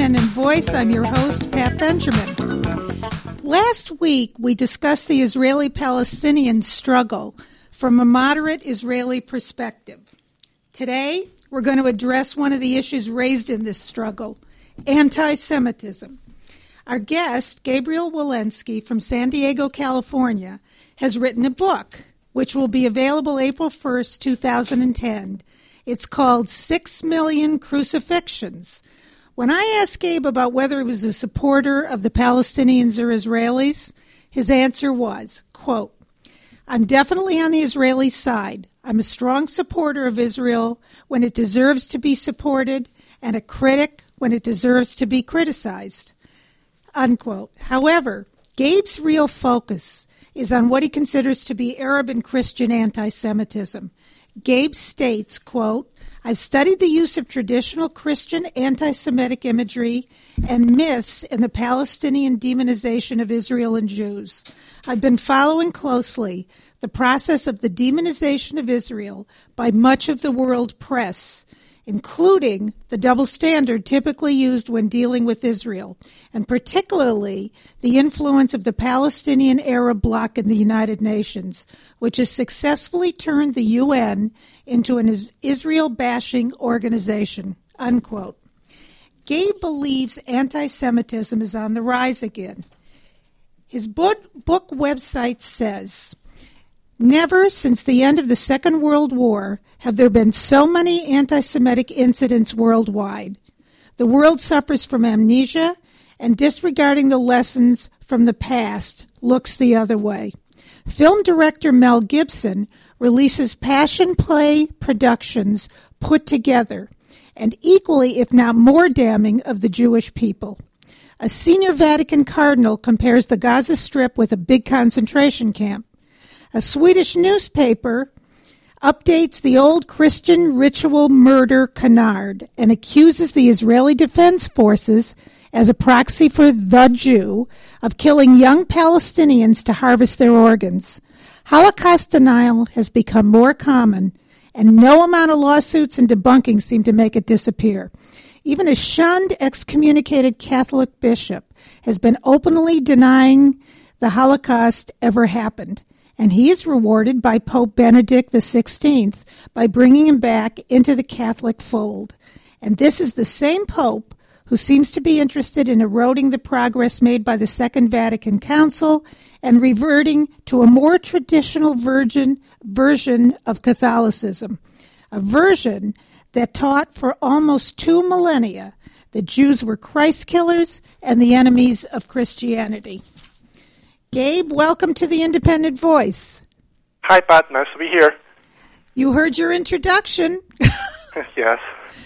Independent Voice. I'm your host, Pat Benjamin. Last week, we discussed the Israeli-Palestinian struggle from a moderate Israeli perspective. Today, we're going to address one of the issues raised in this struggle, anti-Semitism. Our guest, Gabriel Walensky from San Diego, California, has written a book, which will be available April 1st, 2010. It's called 6 Million Crucifixions. When I asked Gabe about whether he was a supporter of the Palestinians or Israelis, his answer was, quote, I'm definitely on the Israeli side. I'm a strong supporter of Israel when it deserves to be supported and a critic when it deserves to be criticized, unquote. However, Gabe's real focus is on what he considers to be Arab and Christian anti-Semitism. Gabe states, quote, I've studied the use of traditional Christian anti-Semitic imagery and myths in the Palestinian demonization of Israel and Jews. I've been following closely the process of the demonization of Israel by much of the world press, including the double standard typically used when dealing with Israel, and particularly the influence of the Palestinian Arab bloc in the United Nations, which has successfully turned the UN into an Israel-bashing organization, unquote. Gabe believes anti-Semitism is on the rise again. His book website says, never since the end of the Second World War have there been so many anti-Semitic incidents worldwide. The world suffers from amnesia, and disregarding the lessons from the past looks the other way. Film director Mel Gibson releases passion play productions put together, and equally, if not more damning, of the Jewish people. A senior Vatican cardinal compares the Gaza Strip with a big concentration camp. A Swedish newspaper updates the old Christian ritual murder canard and accuses the Israeli Defense Forces, as a proxy for the Jew, of killing young Palestinians to harvest their organs. Holocaust denial has become more common, and no amount of lawsuits and debunking seem to make it disappear. Even a shunned, excommunicated Catholic bishop has been openly denying the Holocaust ever happened. And he is rewarded by Pope Benedict XVI by bringing him back into the Catholic fold. And this is the same Pope who seems to be interested in eroding the progress made by the Second Vatican Council and reverting to a more traditional version of Catholicism, a version that taught for almost 2 millennia that Jews were Christ killers and the enemies of Christianity. Gabe, welcome to the Independent Voice. Hi, Pat. Nice to be here. You heard your introduction. Yes.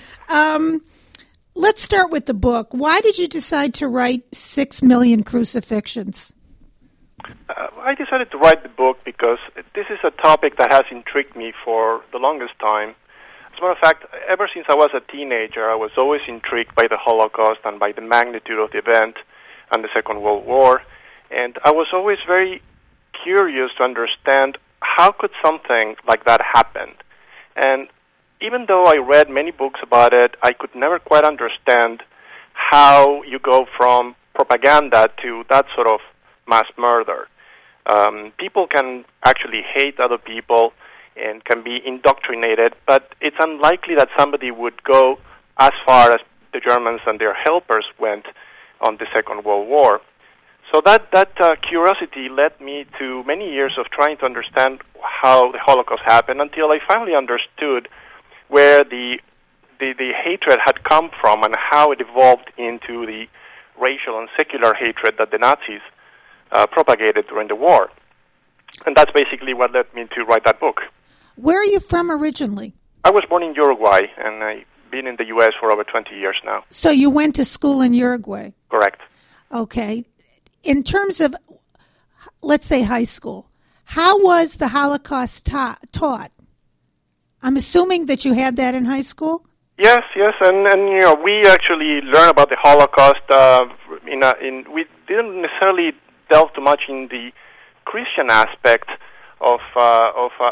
Let's start with the book. Why did you decide to write 6 Million Crucifixions? I decided to write the book because this is a topic that has intrigued me for the longest time. As a matter of fact, ever since I was a teenager, I was always intrigued by the Holocaust and by the magnitude of the event and the Second World War. And I was always very curious to understand how could something like that happen. And even though I read many books about it, I could never quite understand how you go from propaganda to that sort of mass murder. People can actually hate other people and can be indoctrinated, but it's unlikely that somebody would go as far as the Germans and their helpers went on the Second World War. So that curiosity led me to many years of trying to understand how the Holocaust happened until I finally understood where the hatred had come from and how it evolved into the racial and secular hatred that the Nazis propagated during the war. And that's basically what led me to write that book. Where are you from originally? I was born in Uruguay, and I've been in the U.S. for over 20 years now. So you went to school in Uruguay? Correct. Okay. In terms of, let's say, high school, how was the Holocaust taught? I'm assuming that you had that in high school? Yes, and you know, we actually learned about the Holocaust. We didn't necessarily delve too much in the Christian aspect of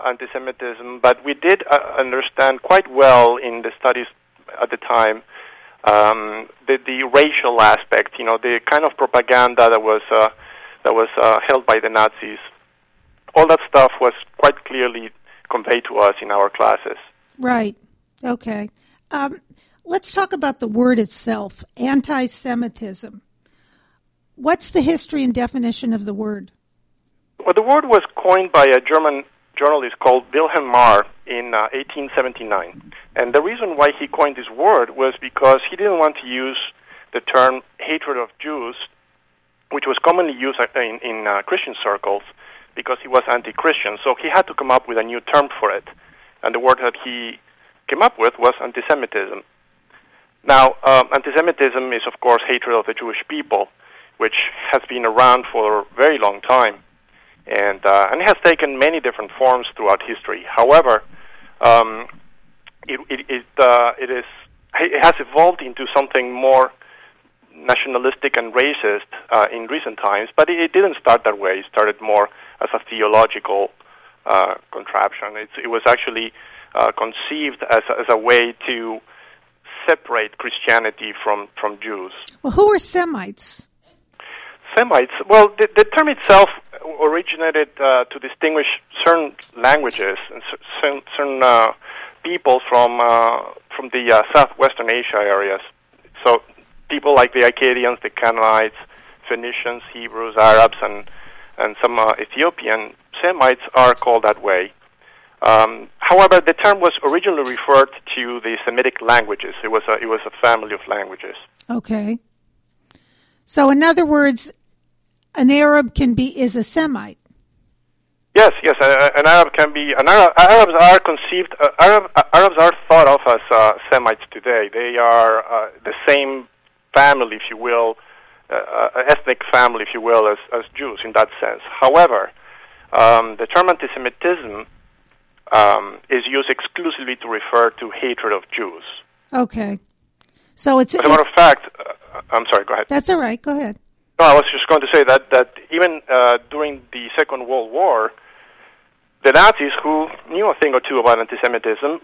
anti-Semitism, but we did understand quite well in the studies at the time the racial aspect, the kind of propaganda that was held by the Nazis. All that stuff was quite clearly conveyed to us in our classes. Right. Okay. Let's talk about the word itself, anti-Semitism. What's the history and definition of the word? Well, the word was coined by a German journalist called Wilhelm Marr in 1879. And the reason why he coined this word was because he didn't want to use the term hatred of Jews, which was commonly used in Christian circles, because he was anti-Christian. So he had to come up with a new term for it. And the word that he came up with was anti-Semitism. Now, anti-Semitism is, of course, hatred of the Jewish people, which has been around for a very long time. And it has taken many different forms throughout history. However, it has evolved into something more nationalistic and racist in recent times, but it didn't start that way. It started more as a theological contraption. It was actually conceived as a way to separate Christianity from Jews. Well, who are Semites? Semites, well, the term itself originated to distinguish certain languages and certain people from the southwestern Asia areas. So people like the Akkadians, the Canaanites, Phoenicians, Hebrews, Arabs, and some Ethiopian Semites are called that way. However, the term was originally referred to the Semitic languages. It was a family of languages. Okay. So, in other words, an Arab is a Semite. Yes. An Arab can be. Arabs are conceived. Arabs are thought of as Semites today. They are the same family, if you will, ethnic family, if you will, as Jews in that sense. However, the term anti-Semitism is used exclusively to refer to hatred of Jews. Okay. So it's. As a matter of fact, I'm sorry. Go ahead. That's all right. Go ahead. No, I was just going to say that even during the Second World War, the Nazis, who knew a thing or two about anti-Semitism,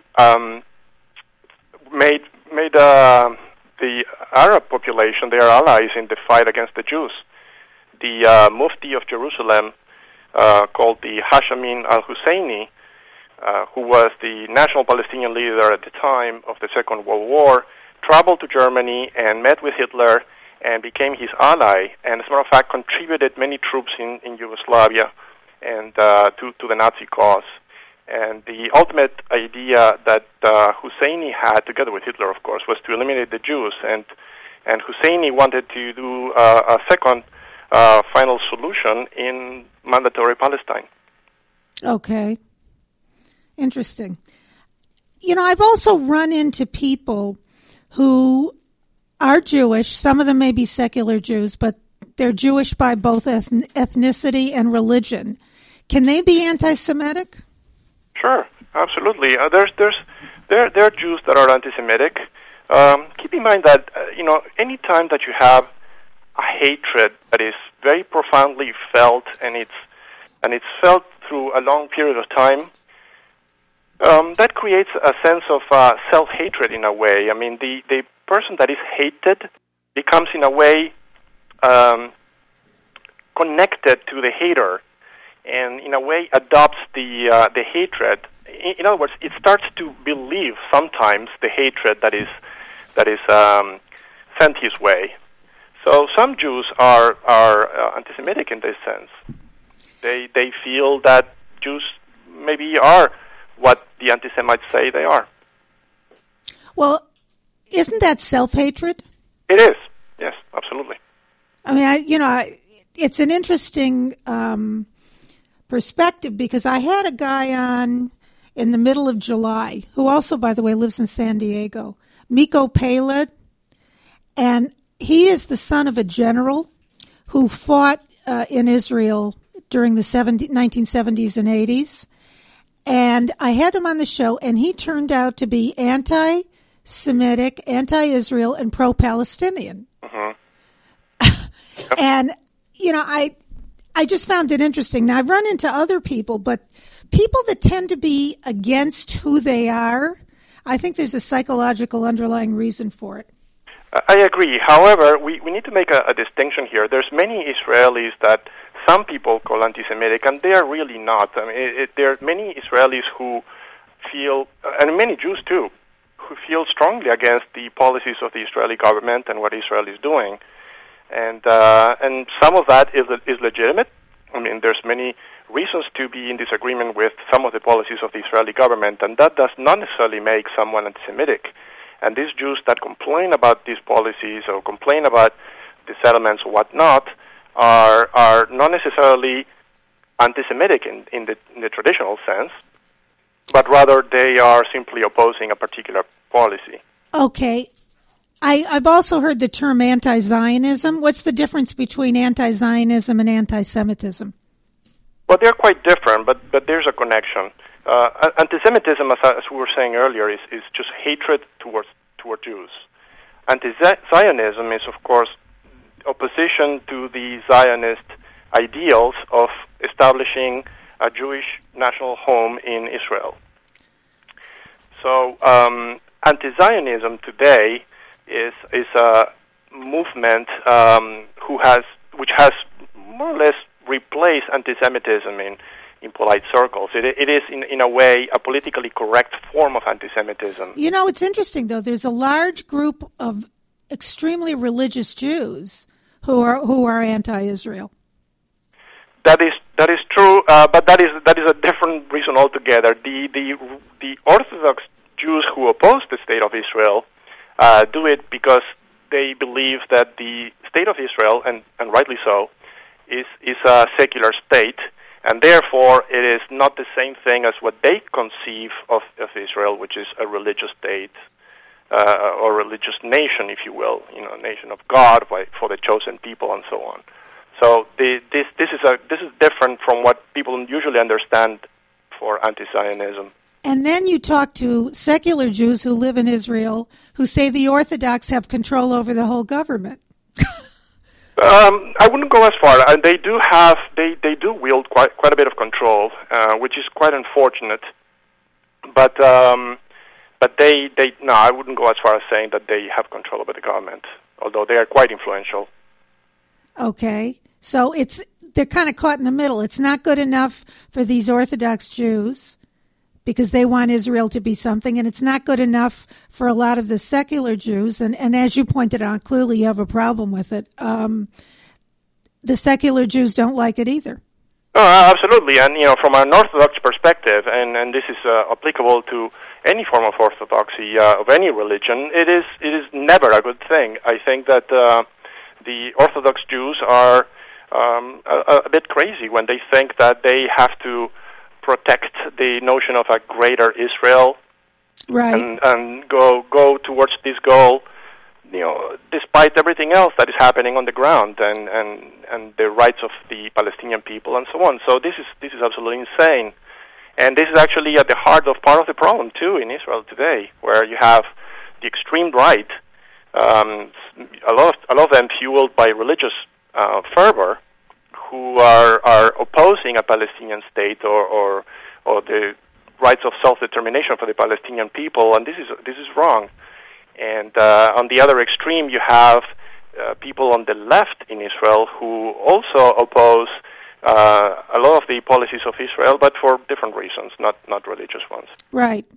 made the Arab population their allies in the fight against the Jews. The Mufti of Jerusalem, called the Hashamin al-Husseini, who was the national Palestinian leader at the time of the Second World War, traveled to Germany and met with Hitler and became his ally, and as a matter of fact, contributed many troops in Yugoslavia and to the Nazi cause. And the ultimate idea that Husseini had, together with Hitler, of course, was to eliminate the Jews. And Husseini wanted to do a second final solution in mandatory Palestine. Okay. Interesting. I've also run into people who are Jewish. Some of them may be secular Jews, but they're Jewish by both ethnicity and religion. Can they be anti-Semitic? Sure, absolutely. There are Jews that are anti-Semitic. Keep in mind that any time that you have a hatred that is very profoundly felt, and it's felt through a long period of time, that creates a sense of self-hatred in a way. I mean, the person that is hated becomes in a way connected to the hater, and in a way adopts the hatred. In other words, it starts to believe sometimes the hatred that is sent his way. So some Jews are anti-Semitic in this sense. They feel that Jews maybe are what the anti-Semites say they are. Well, isn't that self-hatred? It is. Yes, absolutely. I mean, it's an interesting perspective, because I had a guy on in the middle of July who also, by the way, lives in San Diego, Miko Paled, and he is the son of a general who fought in Israel during the 1970s and 80s. And I had him on the show, and he turned out to be anti-Semitic, anti-Israel, and pro-Palestinian. Mm-hmm. And, I just found it interesting. Now, I've run into other people, but people that tend to be against who they are, I think there's a psychological underlying reason for it. I agree. However, we need to make a distinction here. There's many Israelis that some people call anti-Semitic, and they are really not. I mean, there are many Israelis who feel, and many Jews too, who feel strongly against the policies of the Israeli government and what Israel is doing. And some of that is legitimate. I mean, there's many reasons to be in disagreement with some of the policies of the Israeli government, and that does not necessarily make someone anti-Semitic. And these Jews that complain about these policies or complain about the settlements or whatnot are not necessarily anti-Semitic in the traditional sense, but rather they are simply opposing a particular policy. Okay. I've also heard the term anti-Zionism. What's the difference between anti-Zionism and anti-Semitism? Well, they're quite different, but there's a connection. Anti-Semitism, as we were saying earlier, is just hatred toward Jews. Anti-Zionism is, of course, opposition to the Zionist ideals of establishing a Jewish national home in Israel. So, anti-Zionism today is a movement which has more or less replaced anti-Semitism in polite circles. It is, in a way, a politically correct form of anti-Semitism. You know, it's interesting, though. There's a large group of extremely religious Jews who are anti-Israel. That is true, but that is a different reason altogether. The Orthodox Jews who oppose the state of Israel do it because they believe that the state of Israel, and rightly so, is a secular state, and therefore it is not the same thing as what they conceive of Israel, which is a religious state or religious nation, if you will, nation of God for the chosen people, and so on. So this is different from what people usually understand for anti-Zionism. And then you talk to secular Jews who live in Israel who say the Orthodox have control over the whole government. I wouldn't go as far. They do wield quite a bit of control, which is quite unfortunate. But no, I wouldn't go as far as saying that they have control over the government, although they are quite influential. Okay, so they're kind of caught in the middle. It's not good enough for these Orthodox Jews because they want Israel to be something, and it's not good enough for a lot of the secular Jews, and as you pointed out, clearly you have a problem with it. The secular Jews don't like it either. Oh, absolutely, and from an Orthodox perspective, and this is applicable to any form of orthodoxy of any religion, it is never a good thing. I think that the Orthodox Jews are a bit crazy when they think that they have to protect the notion of a greater Israel, right, and go towards this goal, despite everything else that is happening on the ground and the rights of the Palestinian people and so on. So this is absolutely insane, and this is actually at the heart of part of the problem too in Israel today, where you have the extreme right, a lot of them fueled by religious fervor, who are opposing a Palestinian state or the rights of self-determination for the Palestinian people, and this is wrong. And on the other extreme, you have people on the left in Israel who also oppose a lot of the policies of Israel, but for different reasons, not religious ones. Right.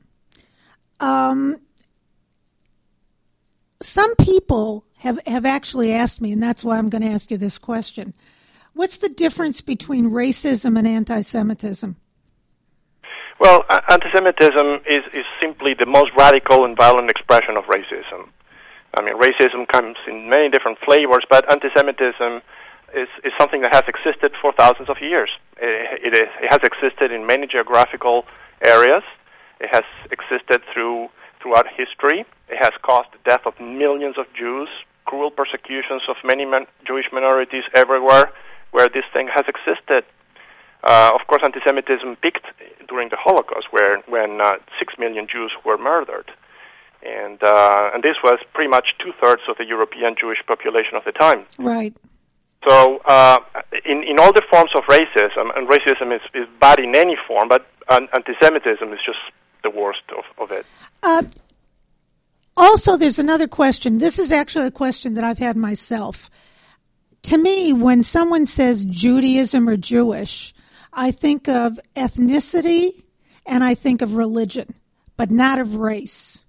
Some people have actually asked me, and that's why I'm going to ask you this question. What's the difference between racism and anti-Semitism? Well, anti-Semitism is simply the most radical and violent expression of racism. I mean, racism comes in many different flavors, but anti-Semitism is something that has existed for thousands of years. It has existed in many geographical areas. It has existed throughout history. It has caused the death of millions of Jews, cruel persecutions of many Jewish minorities everywhere where this thing has existed. Of course, anti-Semitism peaked during the Holocaust, when 6 million Jews were murdered, and this was pretty much 2/3 of the European Jewish population of the time. Right. So, in all the forms of racism, and racism is bad in any form, but anti-Semitism is just the worst of it. Also, there's another question. This is actually a question that I've had myself. To me, when someone says Judaism or Jewish, I think of ethnicity and I think of religion, but not of race.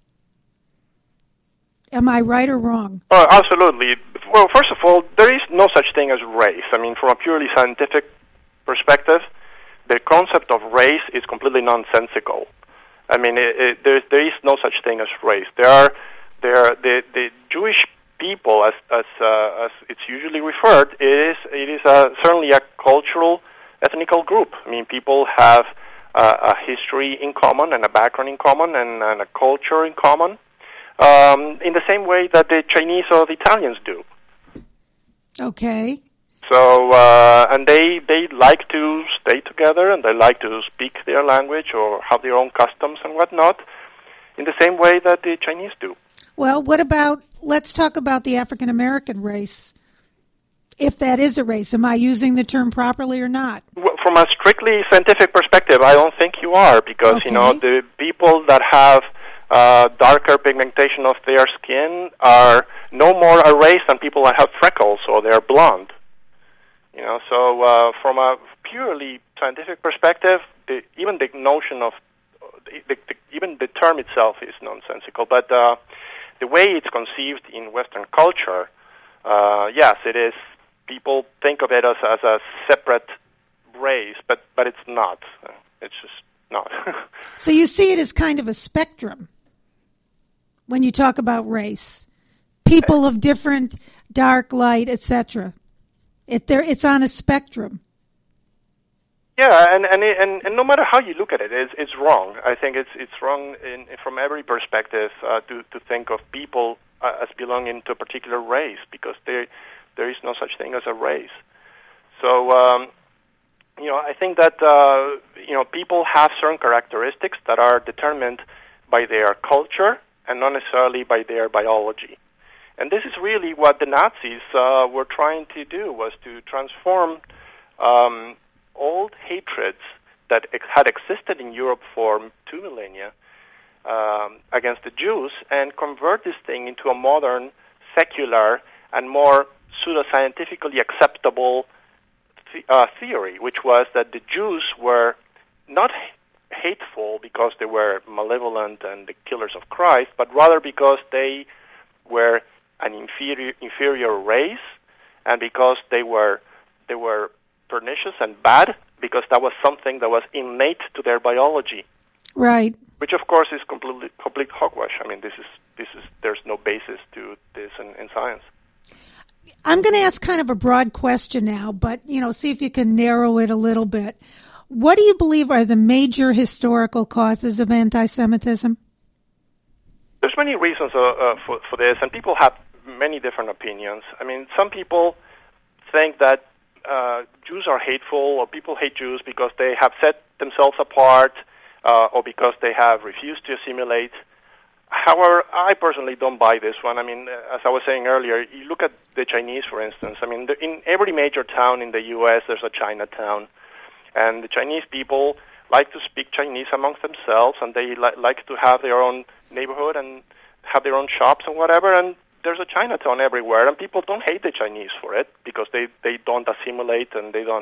Am I right or wrong? Oh, absolutely. Well, first of all, there is no such thing as race. I mean, from a purely scientific perspective, the concept of race is completely nonsensical. I mean, there is no such thing as race. The Jewish people, as it's usually referred, it is certainly a cultural, ethnical group. I mean, people have a history in common and a background in common and a culture in common, in the same way that the Chinese or the Italians do. Okay. So, and they like to stay together, and they like to speak their language or have their own customs and whatnot, in the same way that the Chinese do. Well, let's talk about the African American race, if that is a race. Am I using the term properly or not? Well, from a strictly scientific perspective, I don't think you are, because, Okay. The people that have darker pigmentation of their skin are no more a race than people that have freckles or they're blonde. So from a purely scientific perspective, even the notion of even the term itself is nonsensical. But the way it's conceived in Western culture, yes, it is. People think of it as a separate race, but it's not. It's just not. So you see it as kind of a spectrum when you talk about race. People of different dark, light, etc. It's on a spectrum. Yeah, and no matter how you look at it, it's wrong. I think it's wrong from every perspective to think of people as belonging to a particular race, because there is no such thing as a race. So I think that people have certain characteristics that are determined by their culture and not necessarily by their biology. And this is really what the Nazis were trying to do, was to transform old hatreds that had existed in Europe for 2 millennia against the Jews and convert this thing into a modern, secular, and more pseudoscientifically acceptable theory, which was that the Jews were not hateful because they were malevolent and the killers of Christ, but rather because they were an inferior race, and because they were pernicious and bad, because that was something that was innate to their biology. Right. Which, of course, is complete hogwash. I mean, this is there's no basis to this in science. I'm going to ask kind of a broad question now, but see if you can narrow it a little bit. What do you believe are the major historical causes of anti-Semitism? There's many reasons for this, and people have many different opinions. I mean, some people think that Jews are hateful, or people hate Jews because they have set themselves apart, or because they have refused to assimilate. However, I personally don't buy this one. I mean, as I was saying earlier, you look at the Chinese, for instance. I mean, in every major town in the U.S., there's a Chinatown, and the Chinese people like to speak Chinese amongst themselves, and they like to have their own neighborhood and have their own shops and whatever, and there's a Chinatown everywhere, and people don't hate the Chinese for it because they don't assimilate and they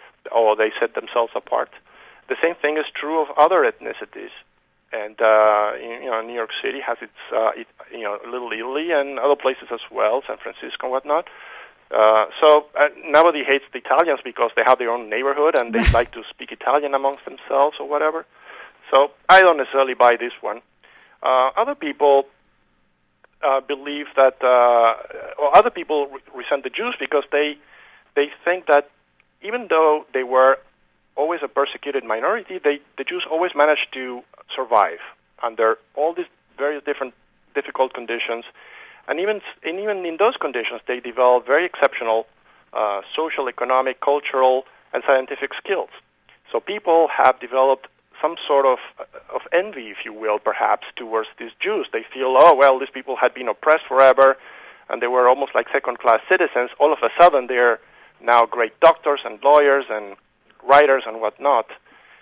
set themselves apart. The same thing is true of other ethnicities, and New York City has its Little Italy and other places as well, San Francisco and whatnot. So nobody hates the Italians because they have their own neighborhood and they like to speak Italian amongst themselves or whatever. So I don't necessarily buy this one. Other people believe that, or other people resent the Jews because they think that even though they were always a persecuted minority, the Jews always managed to survive under all these various different difficult conditions, and even in those conditions, they developed very exceptional social, economic, cultural, and scientific skills. So people have developed some sort of envy, if you will, perhaps, towards these Jews. They feel, oh, well, these people had been oppressed forever, and they were almost like second-class citizens. All of a sudden, they're now great doctors and lawyers and writers and whatnot.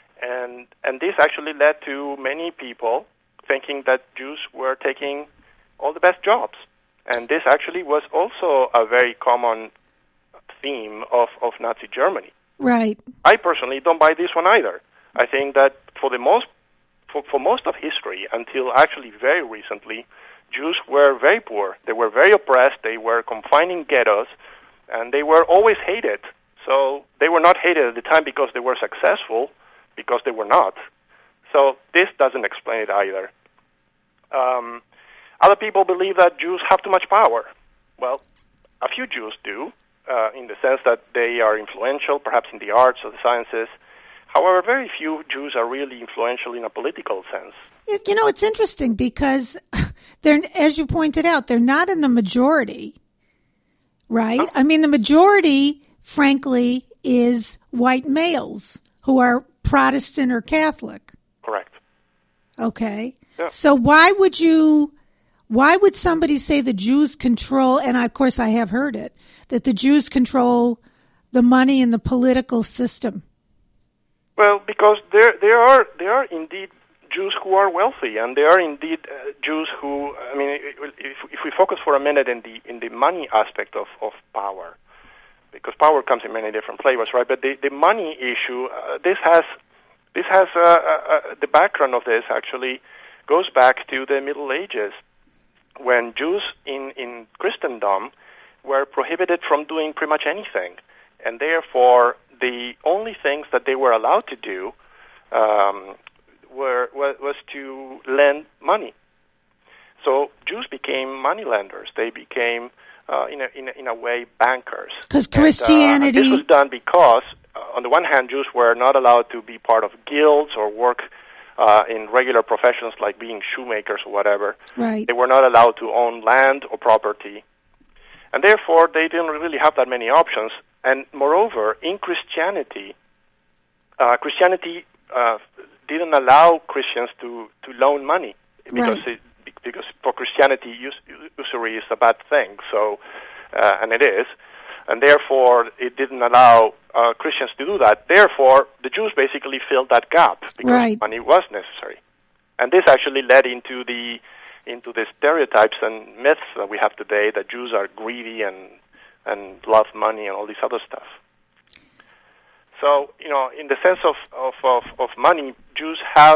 And this actually led to many people thinking that Jews were taking all the best jobs. And this actually was also a very common theme of Nazi Germany. Right. I personally don't buy this one either. I think that for most of history, until actually very recently, Jews were very poor. They were very oppressed. They were confined in ghettos, and they were always hated. So they were not hated at the time because they were successful, because they were not. So this doesn't explain it either. Other people believe that Jews have too much power. Well, a few Jews do, in the sense that they are influential, perhaps in the arts or the sciences. However, very few Jews are really influential in a political sense. You know, it's interesting because they're, as you pointed out, they're not in the majority, right? No. I mean, the majority, frankly, is white males who are Protestant or Catholic. Correct. Okay. Yeah. So why would somebody say the Jews control, and of course I have heard it, that the Jews control the money in the political system? Well, because there are indeed Jews who are wealthy, and there are indeed Jews who, I mean, if we focus for a minute in the money aspect of power, because power comes in many different flavors, right? But the money issue, this has the background of this actually goes back to the Middle Ages, when Jews in Christendom were prohibited from doing pretty much anything, and therefore the only things that they were allowed to do was to lend money. So Jews became money lenders. They became, in a way, bankers. Because Christianity... And this was done because, on the one hand, Jews were not allowed to be part of guilds or work in regular professions like being shoemakers or whatever. Right. They were not allowed to own land or property. And therefore, they didn't really have that many options. And moreover, in Christianity, Christianity didn't allow Christians to loan money because right. Because for Christianity, usury is a bad thing. So, and it is, and therefore it didn't allow Christians to do that. Therefore, the Jews basically filled that gap because right. money was necessary, and this actually led into the stereotypes and myths that we have today that Jews are greedy and love money and all this other stuff. So, in the sense of money, Jews have,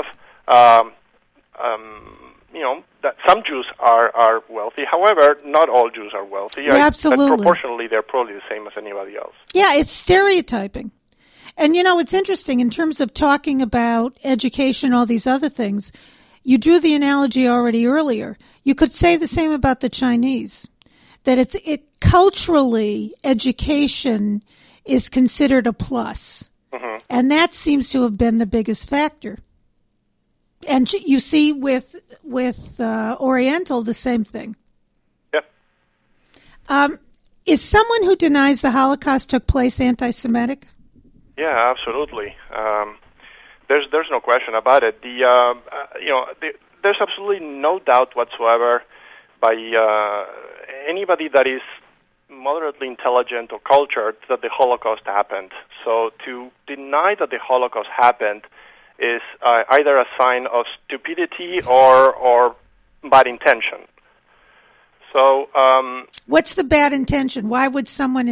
that some Jews are wealthy. However, not all Jews are wealthy. Yeah, absolutely. Proportionally, they're probably the same as anybody else. Yeah, it's stereotyping. And, it's interesting in terms of talking about education, all these other things. You drew the analogy already earlier. You could say the same about the Chinese, that culturally, education is considered a plus. Mm-hmm. And that seems to have been the biggest factor. And you see with Oriental, the same thing. Yep. Is someone who denies the Holocaust took place anti-Semitic? Yeah, absolutely. There's no question about it. There's absolutely no doubt whatsoever by anybody that is moderately intelligent or cultured that the Holocaust happened. So to deny that the Holocaust happened is either a sign of stupidity or bad intention. So, what's the bad intention? Why would someone,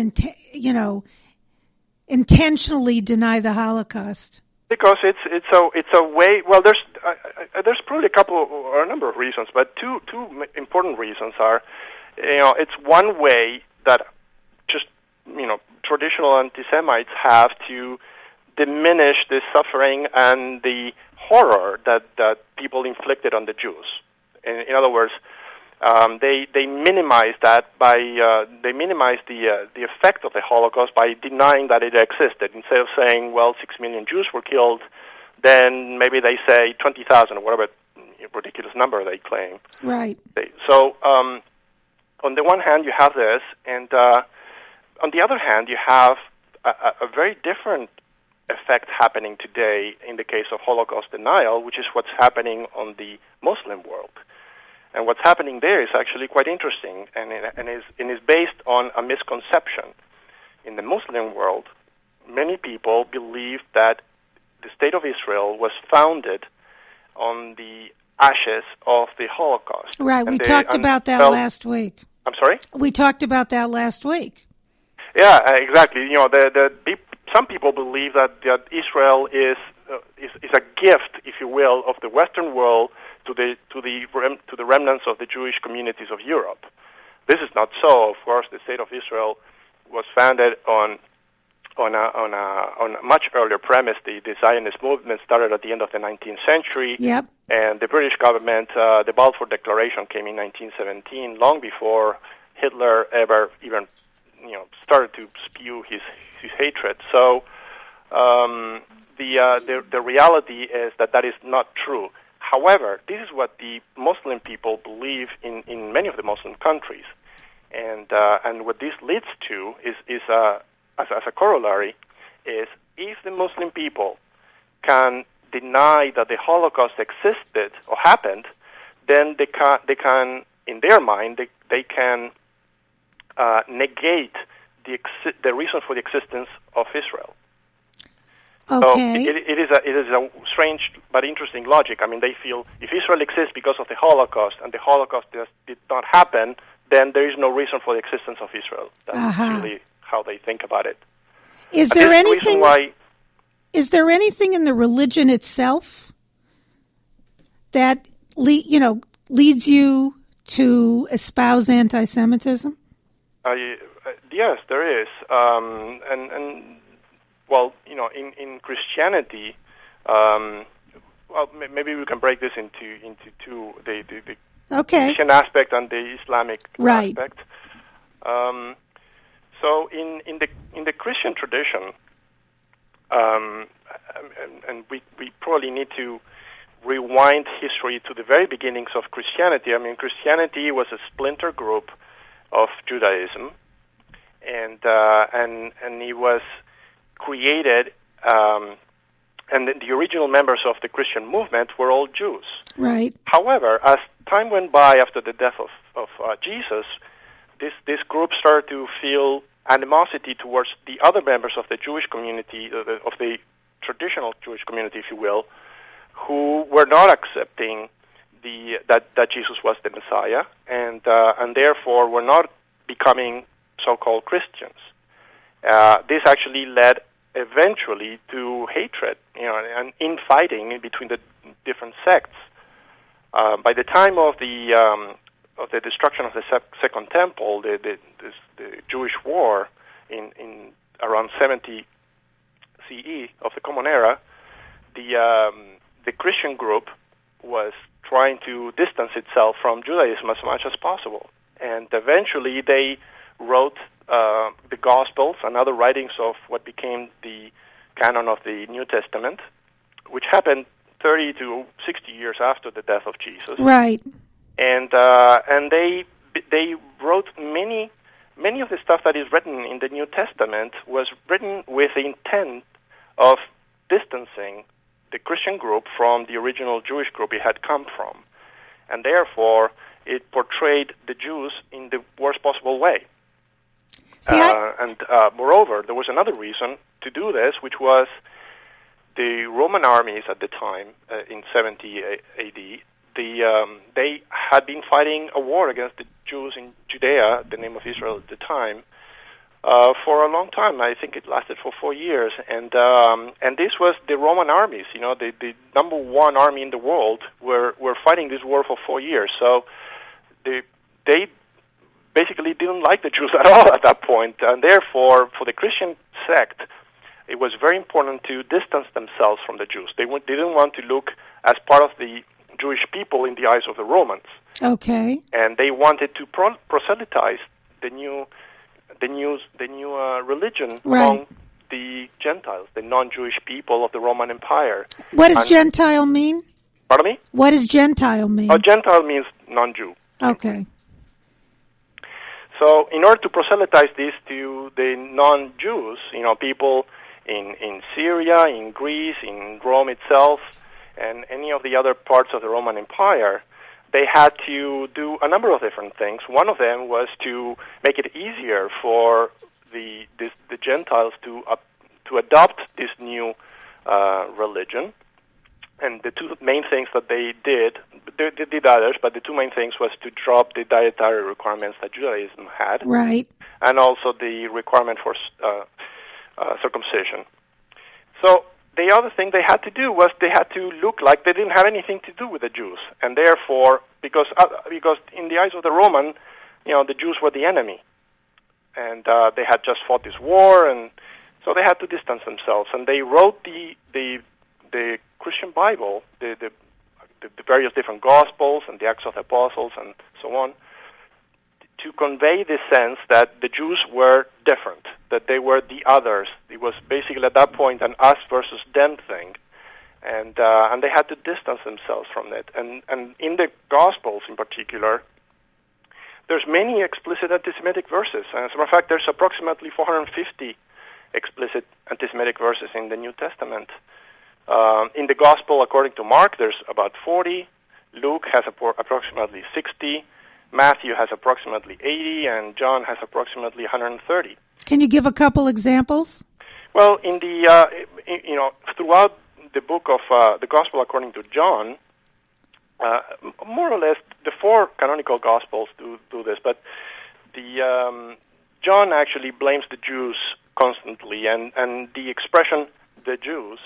intentionally deny the Holocaust? Because it's a way. Well, there's probably a number of reasons, but two important reasons are, it's one way that just traditional anti-Semites have to diminish the suffering and the horror that people inflicted on the Jews. In other words, they minimize that by they minimize the effect of the Holocaust by denying that it existed. Instead of saying, well, 6 million Jews were killed, then maybe they say 20,000 or whatever ridiculous number they claim. Right. So on the one hand, you have this, and on the other hand, you have a very different effect happening today in the case of Holocaust denial, which is what's happening on the Muslim world. And what's happening there is actually quite interesting, and is based on a misconception. In the Muslim world, many people believe that the State of Israel was founded on the ashes of the Holocaust. Right, we talked about that last week. I'm sorry? We talked about that last week. Yeah, exactly. You know, some people believe that Israel is a gift, if you will, of the Western world to the remnants of the Jewish communities of Europe. This is not so. Of course, the state of Israel was founded on a much earlier premise. The Zionist movement started at the end of the 19th century. Yep. And the British government, the Balfour Declaration came in 1917, long before Hitler ever even, started to spew his hatred. So the reality is that is not true. However, this is what the Muslim people believe in many of the Muslim countries, and what this leads to is as a corollary is if the Muslim people can deny that the Holocaust existed or happened, then they can in their mind they can negate the reason for the existence of Israel. Okay. So it is a strange but interesting logic. I mean, they feel if Israel exists because of the Holocaust and the Holocaust did not happen, then there is no reason for the existence of Israel. That's really how they think about it. Is there anything? Is there anything in the religion itself that leads you to espouse anti-Semitism? Yes, there is, and well, in Christianity, maybe we can break this into two: the Christian aspect and the Islamic aspect. So in the Christian tradition, and we probably need to rewind history to the very beginnings of Christianity. I mean, Christianity was a splinter group of Judaism, and it was created, and the original members of the Christian movement were all Jews. Right. However, as time went by after the death of Jesus, this group started to feel animosity towards the other members of the Jewish community, of the traditional Jewish community, if you will, who were not accepting that Jesus was the Messiah, and therefore were not becoming so-called Christians. This actually led eventually to hatred, and infighting between the different sects. By the time of the destruction of the Second Temple, the Jewish War in around 70 CE of the Common Era, the Christian group was trying to distance itself from Judaism as much as possible, and eventually they wrote the Gospels and other writings of what became the canon of the New Testament, which happened 30 to 60 years after the death of Jesus. Right. And they wrote many of the stuff that is written in the New Testament was written with the intent of distancing the Christian group from the original Jewish group it had come from, and therefore it portrayed the Jews in the worst possible way. And moreover, there was another reason to do this, which was the Roman armies at the time, in 70 A.D., they had been fighting a war against the Jews in Judea, the name of Israel at the time, for a long time. I think it lasted for 4 years, and this was the Roman armies. The number one army in the world were fighting this war for 4 years. So they basically didn't like the Jews at all at that point, and therefore, for the Christian sect, it was very important to distance themselves from the Jews. They didn't want to look as part of the Jewish people in the eyes of the Romans. Okay. And they wanted to proselytize the new religion among the Gentiles, the non-Jewish people of the Roman Empire. What does Gentile mean? Pardon me? What does Gentile mean? Gentile means non-Jew. Okay. So in order to proselytize this to the non-Jews, people in Syria, in Greece, in Rome itself, and any of the other parts of the Roman Empire, they had to do a number of different things. One of them was to make it easier for the Gentiles to adopt this new religion. And the two main things that they did others, but the two main things was to drop the dietary requirements that Judaism had, right, and also the requirement for circumcision. So the other thing they had to do was they had to look like they didn't have anything to do with the Jews, and therefore, because in the eyes of the Roman, the Jews were the enemy, and they had just fought this war, and so they had to distance themselves, and they wrote the Christian Bible, the various different Gospels and the Acts of the Apostles and so on, to convey the sense that the Jews were different, that they were the others. It was basically at that point an us versus them thing, and they had to distance themselves from it. And in the Gospels in particular, there's many explicit anti-Semitic verses. As a matter of fact, there's approximately 450 explicit anti-Semitic verses in the New Testament. In the Gospel, according to Mark, there's about 40. Luke has approximately 60. Matthew has approximately 80, and John has approximately 130. Can you give a couple examples? Well, in the throughout the book of the Gospel according to John, more or less the four canonical Gospels do this, but the John actually blames the Jews constantly, and the expression "the Jews"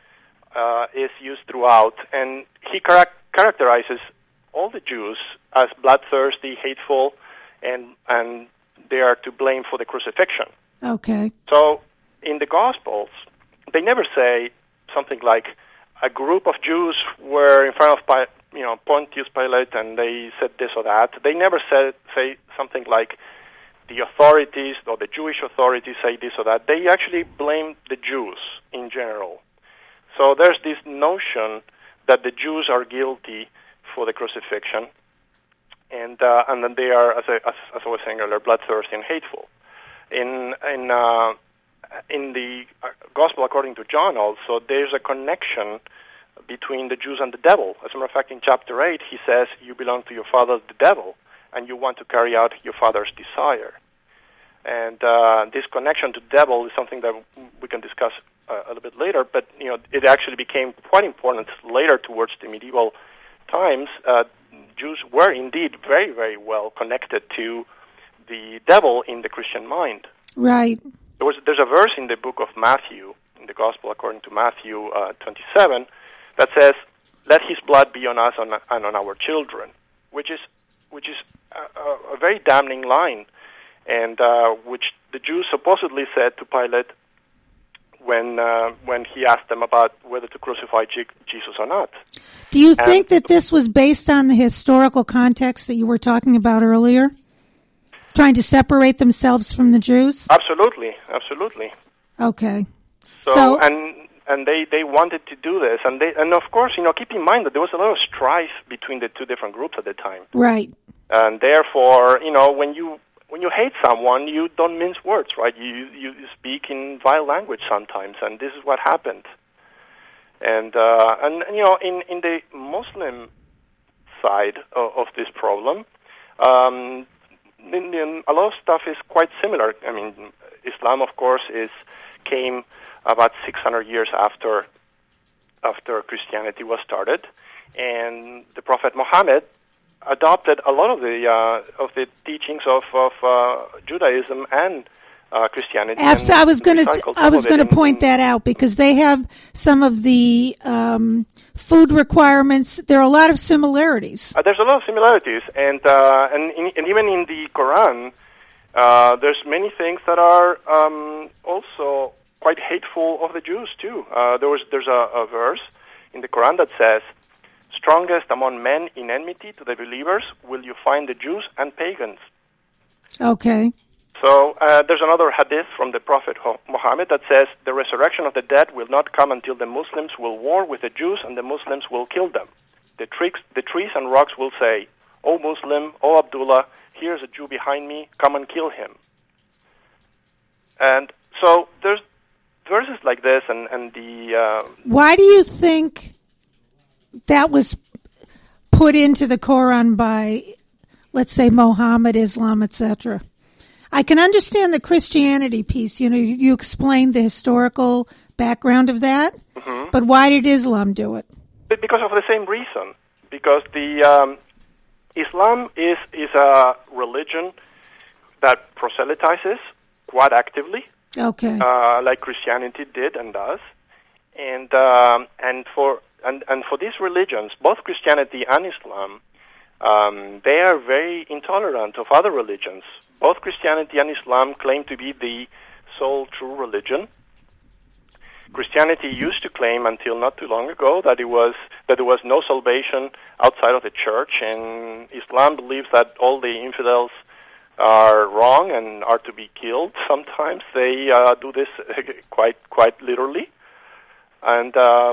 is used throughout, and he characterizes all the Jews as bloodthirsty, hateful, and they are to blame for the crucifixion. Okay. So in the Gospels, they never say something like a group of Jews were in front of Pontius Pilate and they said this or that. They never say something like the authorities or the Jewish authorities say this or that. They actually blame the Jews in general. So there's this notion that the Jews are guilty for the crucifixion, and then they are, as I was saying earlier, bloodthirsty and hateful. In the Gospel according to John, also there's a connection between the Jews and the devil. As a matter of fact, in chapter 8, he says, "You belong to your father, the devil, and you want to carry out your father's desire." And this connection to the devil is something that we can discuss a little bit later, but it actually became quite important later towards the medieval times. Jews were indeed very, very well connected to the devil in the Christian mind. Right. There's a verse in the book of Matthew, in the Gospel according to Matthew 27, that says, "Let his blood be on us and on our children," which is a very damning line, and which the Jews supposedly said to Pilate when he asked them about whether to crucify Jesus or not. Do you think that this was based on the historical context that you were talking about earlier? Trying to separate themselves from the Jews? Absolutely. Okay. So and they wanted to do this, and of course, keep in mind that there was a lot of strife between the two different groups at the time. Right. And therefore, when you hate someone, you don't mince words, right? You speak in vile language sometimes, and this is what happened. And in the Muslim side of this problem, a lot of stuff is quite similar. I mean, Islam, of course, came about 600 years after Christianity was started, and the Prophet Muhammad adopted a lot of the teachings of Judaism and Christianity. Absolutely, I was going to point that out, because they have some of the food requirements. There are a lot of similarities. There's a lot of similarities, and even in the Quran, there's many things that are also quite hateful of the Jews too. There's a verse in the Quran that says, "Strongest among men in enmity to the believers will you find the Jews and pagans." Okay. So there's another hadith from the Prophet Muhammad that says, "The resurrection of the dead will not come until the Muslims will war with the Jews and the Muslims will kill them. The trees and rocks will say, 'O Muslim, O Abdullah, here's a Jew behind me, come and kill him.'" And so there's verses like this, and the... Why do you think that was put into the Quran by, let's say, Mohammed, Islam, etc.? I can understand the Christianity piece. You explained the historical background of that, but why did Islam do it? But because of the same reason. Because the Islam is a religion that proselytizes quite actively, Okay. like Christianity did and does, and for these religions, both Christianity and Islam, they are very intolerant of other religions. Both Christianity and Islam claim to be the sole true religion. Christianity used to claim until not too long ago that there was no salvation outside of the church, and Islam believes that all the infidels are wrong and are to be killed. Sometimes they do this quite literally, and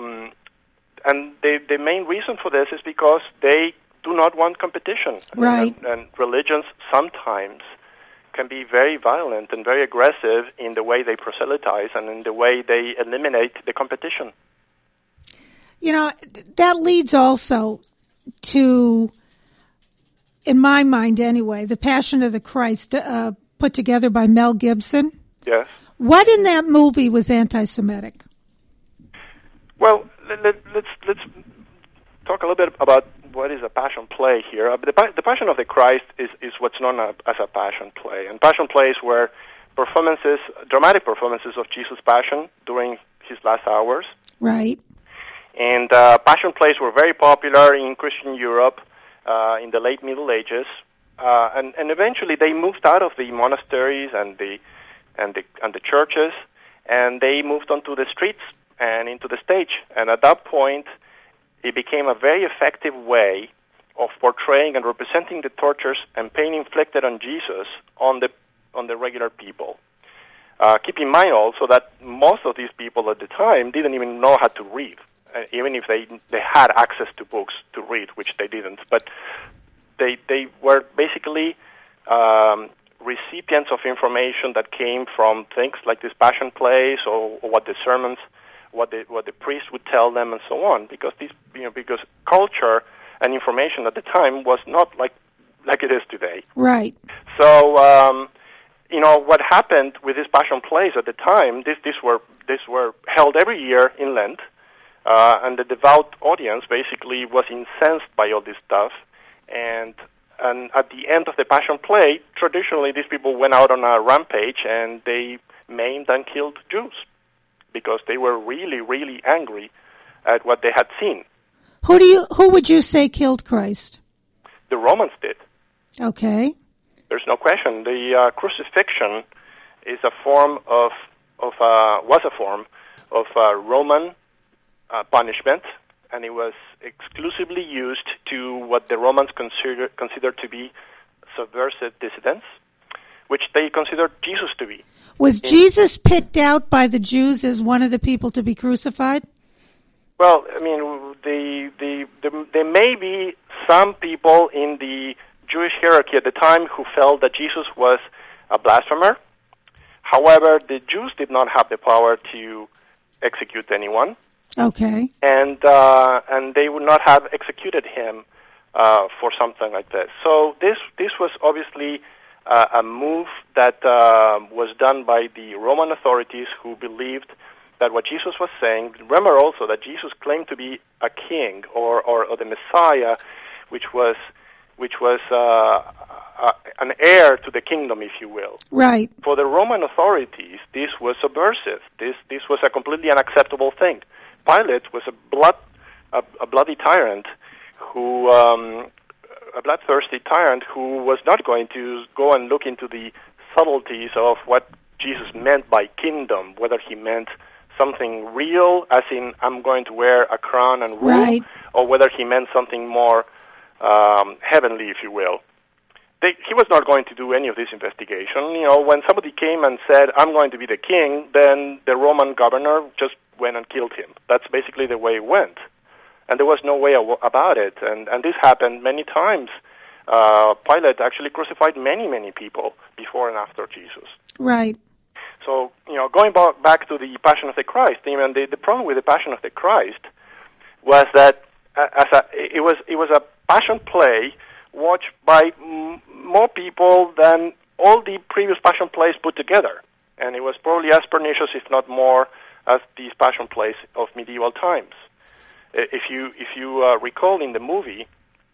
the main reason for this is because they do not want competition. Right. And religions sometimes can be very violent and very aggressive in the way they proselytize and in the way they eliminate the competition. You know, that leads also to, in my mind anyway, The Passion of the Christ, put together by Mel Gibson. Yes. What in that movie was anti-Semitic? Well, let's talk a little bit about what is a passion play here. The Passion of the Christ is what's known as a passion play. And passion plays were dramatic performances of Jesus' passion during his last hours. Right. And passion plays were very popular in Christian Europe in the late Middle Ages. And eventually they moved out of the monasteries and the churches, and they moved onto the streets and into the stage. And at that point, it became a very effective way of portraying and representing the tortures and pain inflicted on Jesus on the regular people. Keep in mind also that most of these people at the time didn't even know how to read, even if they had access to books to read, which they didn't. But they were basically recipients of information that came from things like these passion plays or what the sermons, what the priest would tell them, and so on. Because because culture and information at the time was not like it is today. Right. So what happened with these passion plays at the time? These were held every year in Lent, and the devout audience basically was incensed by all this stuff, and at the end of the passion play, traditionally these people went out on a rampage and they maimed and killed Jews, because they were really, really angry at what they had seen. Who would you say killed Christ? The Romans did. Okay. There's no question. The crucifixion is was a form of Roman punishment, and it was exclusively used to what the Romans considered to be subversive dissidents, which they considered Jesus to be. Was Jesus picked out by the Jews as one of the people to be crucified? Well, I mean, there may be some people in the Jewish hierarchy at the time who felt that Jesus was a blasphemer. However, the Jews did not have the power to execute anyone. Okay. And they would not have executed him for something like this. So this was obviously a move that was done by the Roman authorities, who believed that what Jesus was saying. Remember also that Jesus claimed to be a king or the Messiah, which was an heir to the kingdom, if you will. Right. For the Roman authorities, this was subversive. This was a completely unacceptable thing. Pilate was a bloody tyrant who. A bloodthirsty tyrant who was not going to go and look into the subtleties of what Jesus meant by kingdom, whether he meant something real, as in I'm going to wear a crown and rule, right, or whether he meant something more heavenly, if you will. He was not going to do any of this investigation. When somebody came and said, I'm going to be the king, then the Roman governor just went and killed him. That's basically the way it went. And there was no way about it. And this happened many times. Pilate actually crucified many, many people before and after Jesus. Right. So, going back to the Passion of the Christ, even the problem with the Passion of the Christ was that it was a passion play watched by more people than all the previous passion plays put together. And it was probably as pernicious, if not more, as these passion plays of medieval times. If you recall in the movie,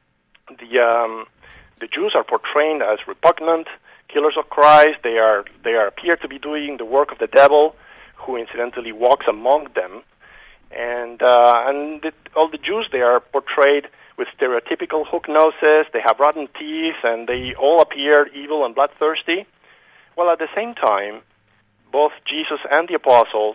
the Jews are portrayed as repugnant killers of Christ. They appear to be doing the work of the devil, who incidentally walks among them, and all the Jews, they are portrayed with stereotypical hook noses. They have rotten teeth, and they all appear evil and bloodthirsty. Well, at the same time, both Jesus and the apostles,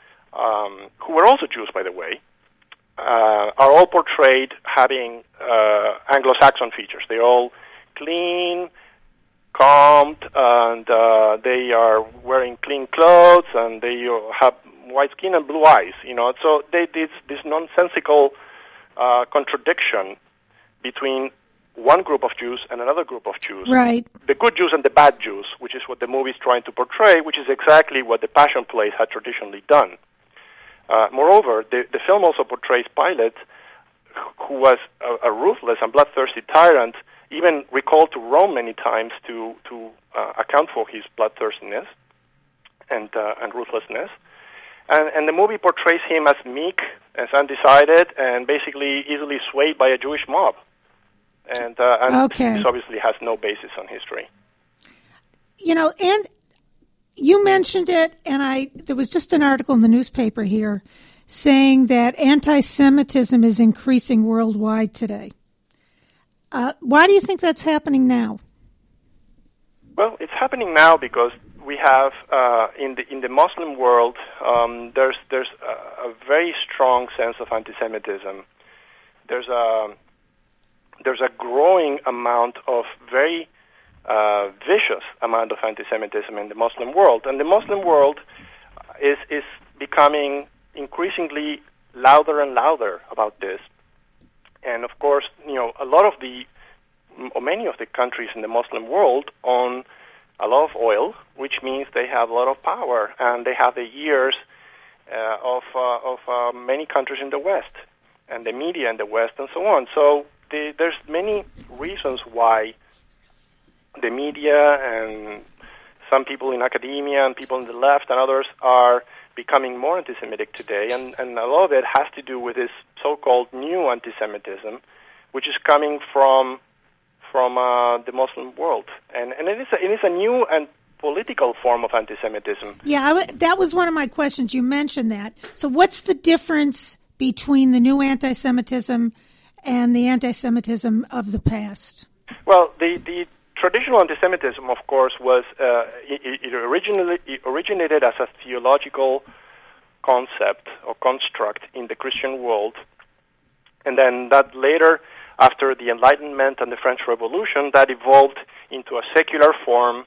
who were also Jews, by the way, are all portrayed having Anglo-Saxon features. They're all clean, combed, and they are wearing clean clothes, and they have white skin and blue eyes. So this nonsensical contradiction between one group of Jews and another group of Jews. Right. The good Jews and the bad Jews, which is what the movie is trying to portray, which is exactly what the Passion plays had traditionally done. Moreover, the film also portrays Pilate, who was a ruthless and bloodthirsty tyrant, even recalled to Rome many times to account for his bloodthirstiness and ruthlessness. And the movie portrays him as meek, as undecided, and basically easily swayed by a Jewish mob. And this obviously has no basis on history. And you mentioned it, and there was just an article in the newspaper here saying that anti-Semitism is increasing worldwide today. Why do you think that's happening now? Well, it's happening now because we have in the Muslim world there's a very strong sense of anti-Semitism. There's a growing amount of very vicious amount of anti-Semitism in the Muslim world, and the Muslim world is becoming increasingly louder and louder about this. And of course, a lot of many of the countries in the Muslim world own a lot of oil, which means they have a lot of power, and they have the ears of many countries in the West, and the media in the West, and so on. So there's many reasons why the media and some people in academia and people in the left and others are becoming more anti-Semitic today, and a lot of it has to do with this so-called new anti-Semitism, which is coming from the Muslim world, and it is a new and political form of anti-Semitism. Yeah, that was one of my questions. You mentioned that. So, what's the difference between the new anti-Semitism and the anti-Semitism of the past? Well, the traditional anti-Semitism, of course, was it originated as a theological concept or construct in the Christian world, and then that later, after the Enlightenment and the French Revolution, that evolved into a secular form,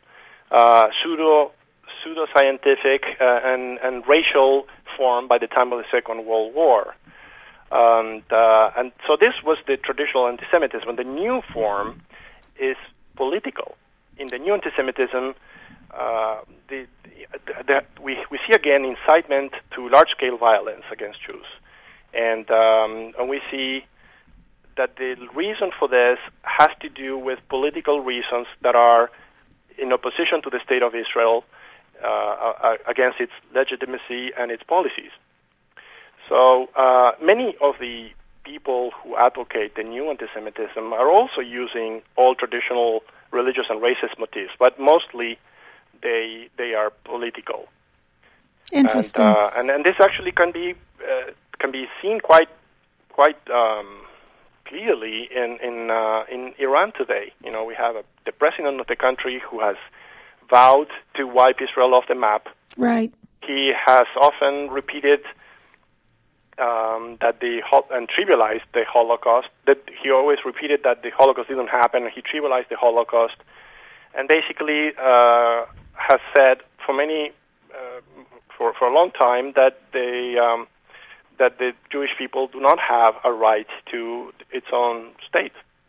pseudo-scientific and racial form by the time of the Second World War. And so this was the traditional anti-Semitism. The new form is political. In the new anti-Semitism, we see again incitement to large-scale violence against Jews, and we see that the reason for this has to do with political reasons that are in opposition to the state of Israel, against its legitimacy and its policies. So many of the people who advocate the new anti-Semitism are also using all traditional religious and racist motifs, but mostly they are political. Interesting. And this actually can be seen quite clearly in Iran today. We have the president of the country who has vowed to wipe Israel off the map. Right. He has often repeated and trivialized the Holocaust. That he always repeated that the Holocaust didn't happen. He trivialized the Holocaust, and basically has said for a long time that the Jewish people do not have a right to its own state.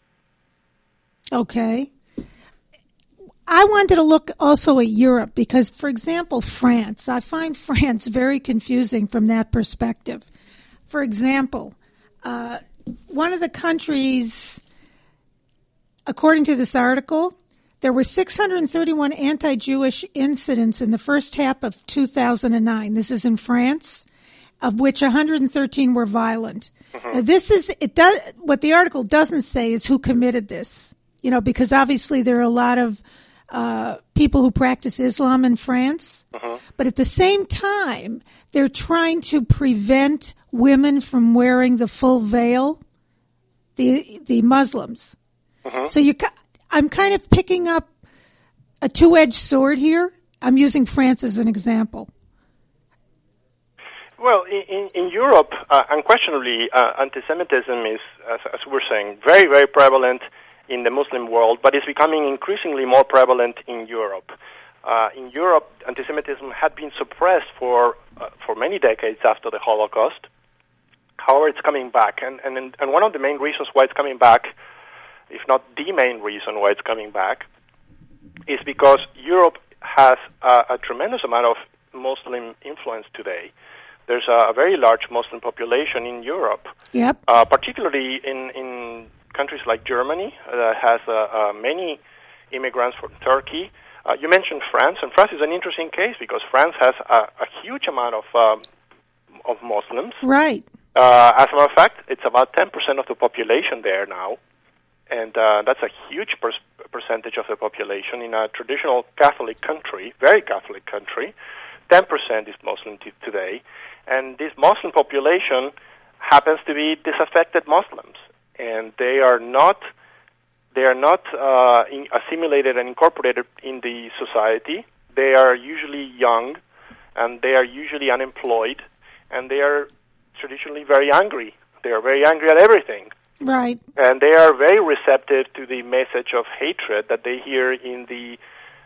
Okay. I wanted to look also at Europe because, for example, France. I find France very confusing from that perspective. For example, one of the countries, according to this article, there were 631 anti-Jewish incidents in the first half of 2009. This is in France. of which 113 were violent. What the article doesn't say is who committed this, because obviously there are a lot of people who practice Islam in France. But at the same time, they're trying to prevent women from wearing the full veil, the Muslims. So I'm kind of picking up a two-edged sword here. I'm using France as an example. Well, in Europe, unquestionably, anti-Semitism is, as we're saying, very, very prevalent in the Muslim world, but it's becoming increasingly more prevalent in Europe. In Europe, anti-Semitism had been suppressed for many decades after the Holocaust. However, it's coming back, and one of the main reasons why it's coming back, if not the main reason why it's coming back, is because Europe has a tremendous amount of Muslim influence today. There's a very large Muslim population in Europe, particularly in countries like Germany that has many immigrants from Turkey. You mentioned France, and France is an interesting case because France has a huge amount of Muslims. Right. As a matter of fact, it's about 10% of the population there now, and that's a huge percentage of the population in a traditional Catholic country, very Catholic country. 10% is Muslim today, and this Muslim population happens to be disaffected Muslims, and they are not assimilated and incorporated in the society. They are usually young, and they are usually unemployed, and they are traditionally very angry. They are very angry at everything. Right. And they are very receptive to the message of hatred that they hear in the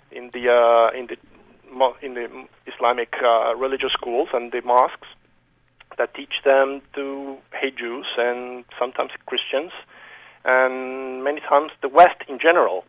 Islamic religious schools and the mosques that teach them to hate Jews and sometimes Christians and many times the West in general.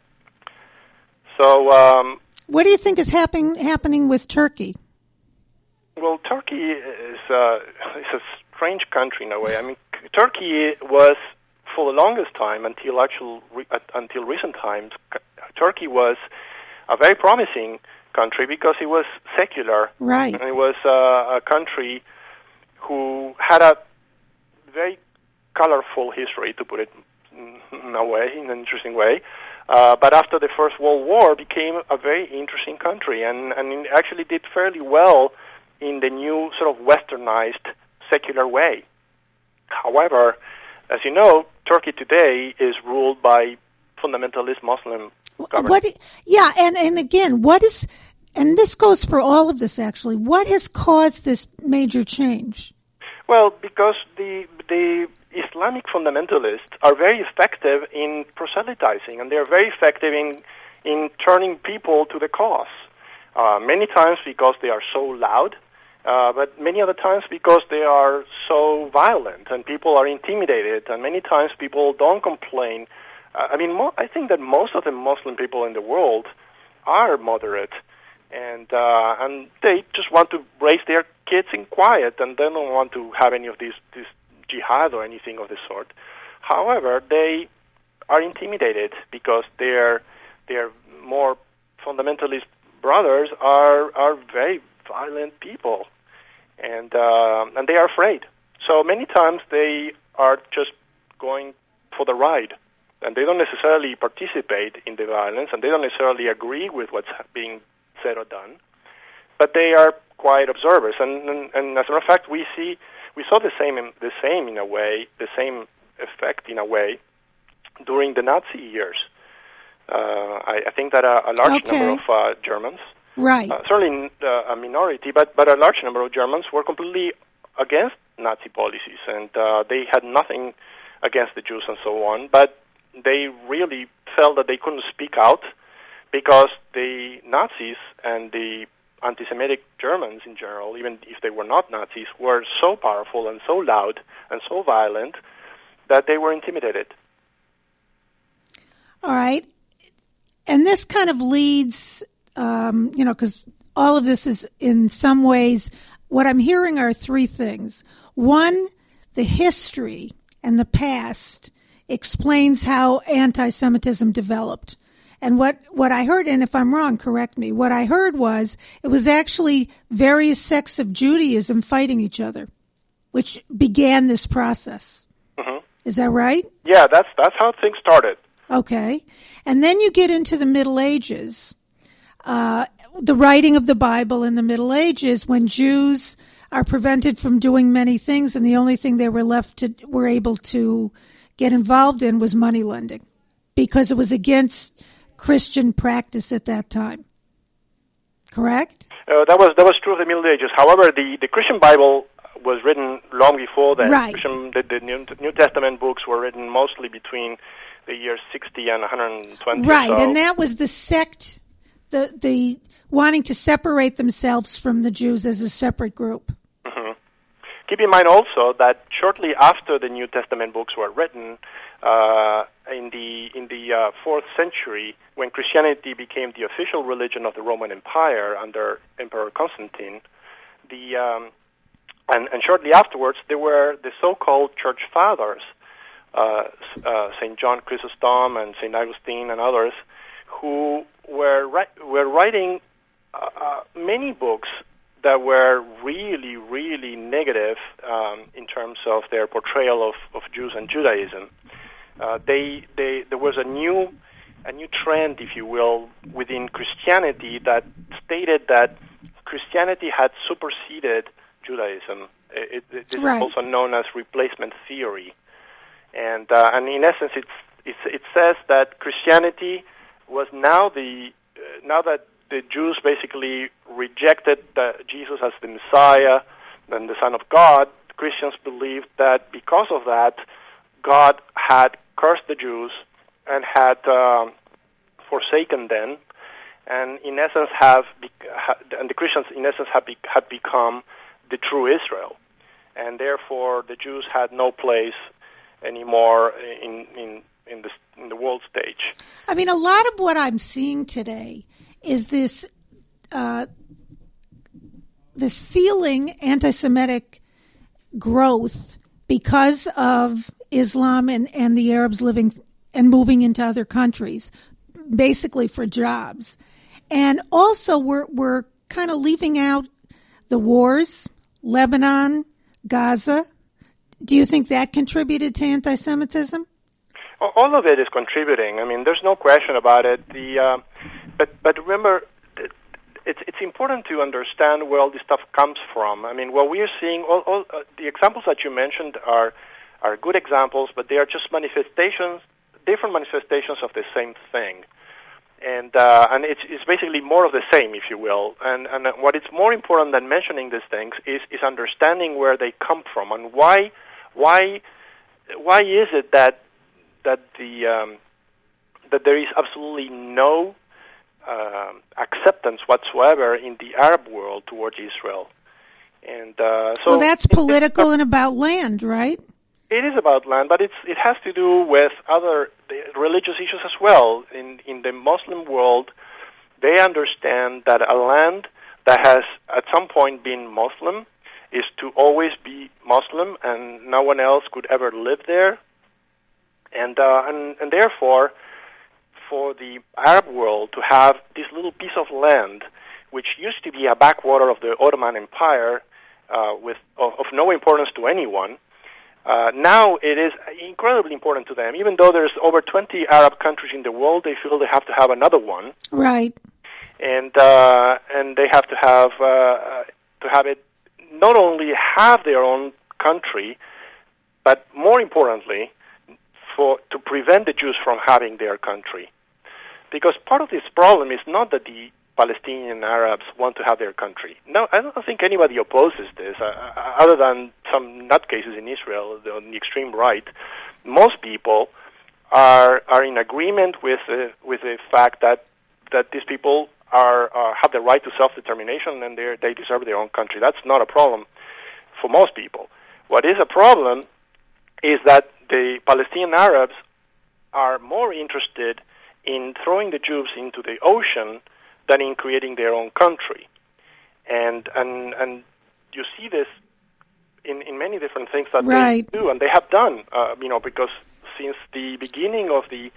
So, what do you think is happening with Turkey? Well, Turkey is a strange country in a way. I mean, Turkey was, for the longest time, until recent times, Turkey was a very promising country because it was secular. Right. And it was a country who had a very colorful history, to put it in an interesting way. But after the First World War, became a very interesting country, and it actually did fairly well in the new sort of westernized secular way. However, as you know, Turkey today is ruled by fundamentalist Muslim government. And again, and this goes for all of this actually, what has caused this major change? Well, because the Islamic fundamentalists are very effective in proselytizing, and they are very effective in turning people to the cause. Many times because they are so loud, but many other times because they are so violent and people are intimidated, and many times people don't complain. I think that most of the Muslim people in the world are moderate, and they just want to raise their kids in quiet, and they don't want to have any of this jihad or anything of the sort. However, they are intimidated because their more fundamentalist brothers are very violent people, and they are afraid. So many times they are just going for the ride, and they don't necessarily participate in the violence, and they don't necessarily agree with what's being said or done, but they are quiet observers. And as a matter of fact, we saw the same in a way, the same effect in a way during the Nazi years. I think that a large number of Germans, right, certainly a minority, but a large number of Germans were completely against Nazi policies, and they had nothing against the Jews and so on, but they really felt that they couldn't speak out because the Nazis and the anti-Semitic Germans in general, even if they were not Nazis, were so powerful and so loud and so violent that they were intimidated. All right. And this kind of leads, because all of this is in some ways, what I'm hearing are three things. One, the history and the past explains how anti-Semitism developed. And what I heard, and if I'm wrong, correct me, what I heard was it was actually various sects of Judaism fighting each other. which began this process. Mm-hmm. Is that right? Yeah, that's how things started. Okay. And then you get into the Middle Ages, the writing of the Bible in the Middle Ages, when Jews are prevented from doing many things, and the only thing they were able to get involved in was money lending, because it was against Christian practice at that time. Correct? That was true of the Middle Ages. However, the Christian Bible was written long before that. Right. The New Testament books were written mostly between the years 60 and 120. Right, or so. And that was the sect, the wanting to separate themselves from the Jews as a separate group. Mm-hmm. Keep in mind also that shortly after the New Testament books were written, in the 4th century, when Christianity became the official religion of the Roman Empire under Emperor Constantine, and shortly afterwards, there were the so-called Church Fathers, St. John Chrysostom and St. Augustine and others, who were writing many books that were really, really negative in terms of their portrayal of Jews and Judaism. There was a new trend, if you will, within Christianity that stated that Christianity had superseded Judaism. This is also known as replacement theory, and in essence, it says that Christianity was now that the Jews basically rejected Jesus as the Messiah and the Son of God. Christians believed that because of that, God had cursed the Jews and had forsaken them, and in essence and the Christians in essence had become the true Israel, and therefore the Jews had no place anymore in the world stage. I mean, a lot of what I'm seeing today is this feeling anti-Semitic growth because of Islam and the Arabs living and moving into other countries, basically for jobs. And also we're kind of leaving out the wars, Lebanon, Gaza. Do you think that contributed to anti-Semitism? All of it is contributing. I mean, there's no question about it. But remember, it's important to understand where all this stuff comes from. I mean, what we are seeing, all the examples that you mentioned are good examples, but they are just different manifestations of the same thing. And it's basically more of the same, if you will. And what is more important than mentioning these things is understanding where they come from and why is it that there is absolutely no acceptance whatsoever in the Arab world towards Israel. And so that's political and about land, right? It is about land, but it has to do with other religious issues as well. In the Muslim world, they understand that a land that has at some point been Muslim is to always be Muslim, and no one else could ever live there. And therefore, for the Arab world to have this little piece of land, which used to be a backwater of the Ottoman Empire, of no importance to anyone, now it is incredibly important to them. Even though there's over 20 Arab countries in the world, they feel they have to have another one. Right. And they have to have it not only have their own country, but more importantly, to prevent the Jews from having their country. Because part of this problem is not that the Palestinian Arabs want to have their country. No, I don't think anybody opposes this, other than some nutcases in Israel on the extreme right. Most people are in agreement with the fact that these people have the right to self-determination and they deserve their own country. That's not a problem for most people. What is a problem is that the Palestinian Arabs are more interested in throwing the Jews into the ocean than in creating their own country. And you see this in many different things that they do, and they have done, because since the beginning of the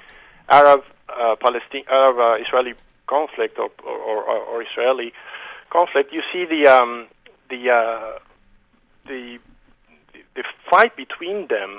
Arab-Israeli conflict or Israeli conflict, you see the the fight between them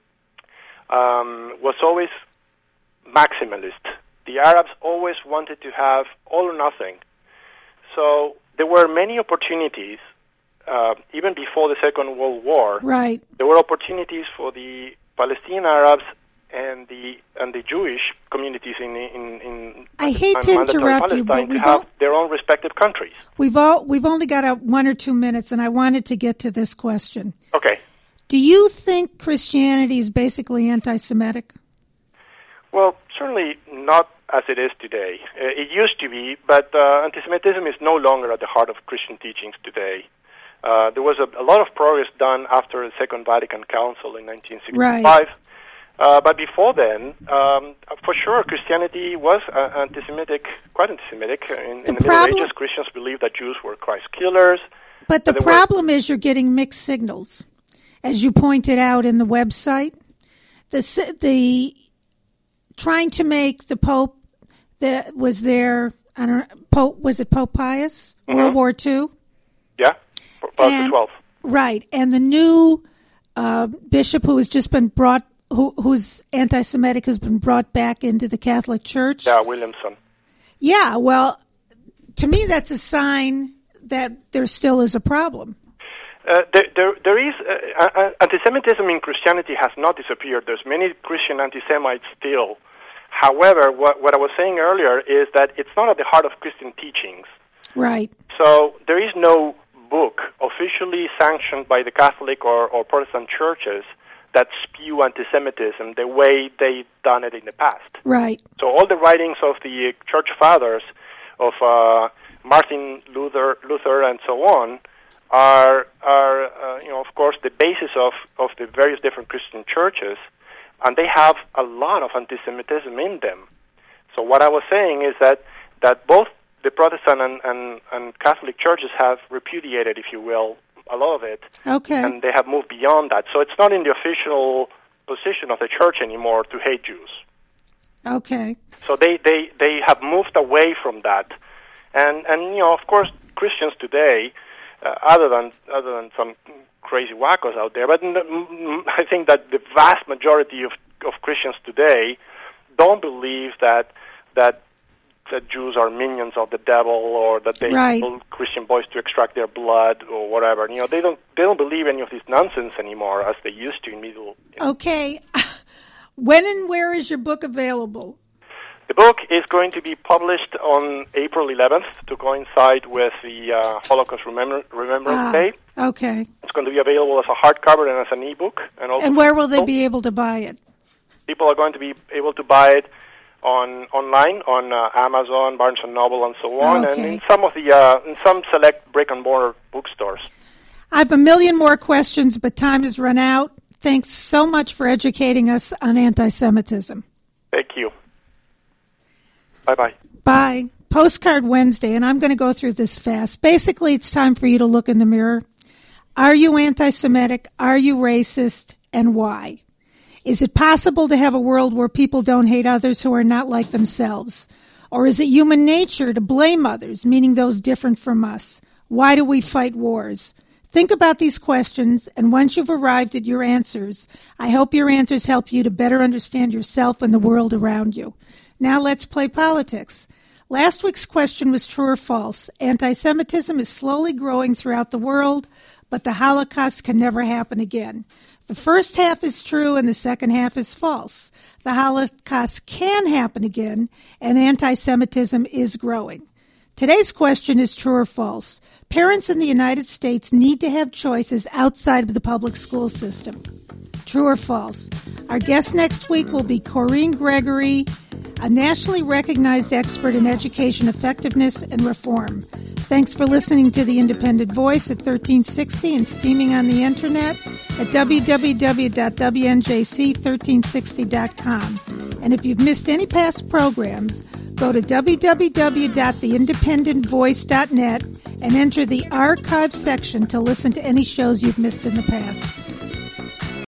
was always maximalist. The Arabs always wanted to have all or nothing. So there were many opportunities, even before the Second World War. Right. There were opportunities for the Palestinian Arabs and the Jewish communities in I hate to interrupt you, but to have their own respective countries. We've only got 1 or 2 minutes, and I wanted to get to this question. Okay. Do you think Christianity is basically anti-Semitic? Well, certainly not as it is today. It used to be, but anti-Semitism is no longer at the heart of Christian teachings today. There was a lot of progress done after the Second Vatican Council in 1965. Right. But before then, for sure, Christianity was anti-Semitic, quite anti-Semitic. In the Middle Ages, Christians believed that Jews were Christ killers. But the problem is you're getting mixed signals. As you pointed out in the website, the trying to make the Pope that was there, was it Pope Pius, World War II? Yeah, Pius XII. Right, and the new bishop who has just been brought, who's anti-Semitic, has been brought back into the Catholic Church. Yeah, Williamson. Yeah, well, to me that's a sign that there still is a problem. There is anti-Semitism in Christianity has not disappeared. There's many Christian anti-Semites still. However, what I was saying earlier is that it's not at the heart of Christian teachings. Right. So there is no book officially sanctioned by the Catholic or Protestant churches that spew anti-Semitism the way they've done it in the past. Right. So all the writings of the church fathers, of Martin Luther and so on, are of course the basis of the various different Christian churches, and they have a lot of anti-Semitism in them. So what I was saying is that both the Protestant and Catholic churches have repudiated, if you will, a lot of it. Okay. And they have moved beyond that. So it's not in the official position of the church anymore to hate Jews. Okay. So they have moved away from that. And of course, Christians today, other than some crazy wackos out there, but I think that the vast majority of Christians today don't believe that Jews are minions of the devil, or that they kill Christian boys to extract their blood or whatever. They don't believe any of this nonsense anymore as they used to in medieval. Okay. When and where is your book available? The book is going to be published on April 11th to coincide with the Holocaust Remembrance Day. Okay. It's going to be available as a hardcover and as an ebook. And where will they be able to buy it? People are going to be able to buy it online on Amazon, Barnes & Noble, and so on, and in some select brick-and-mortar bookstores. I have a million more questions, but time has run out. Thanks so much for educating us on anti-Semitism. Thank you. Bye-bye. Bye. Postcard Wednesday, and I'm going to go through this fast. Basically, it's time for you to look in the mirror. Are you anti-Semitic? Are you racist? And why? Is it possible to have a world where people don't hate others who are not like themselves? Or is it human nature to blame others, meaning those different from us? Why do we fight wars? Think about these questions, and once you've arrived at your answers, I hope your answers help you to better understand yourself and the world around you. Now let's play politics. Last week's question was true or false. Anti-Semitism is slowly growing throughout the world, but the Holocaust can never happen again. The first half is true and the second half is false. The Holocaust can happen again, and anti-Semitism is growing. Today's question is true or false. Parents in the United States need to have choices outside of the public school system. True or false? Our guest next week will be Corinne Gregory, a nationally recognized expert in education effectiveness and reform. Thanks for listening to The Independent Voice at 1360 and streaming on the internet at www.wnjc1360.com. And if you've missed any past programs, go to www.theindependentvoice.net and enter the archive section to listen to any shows you've missed in the past.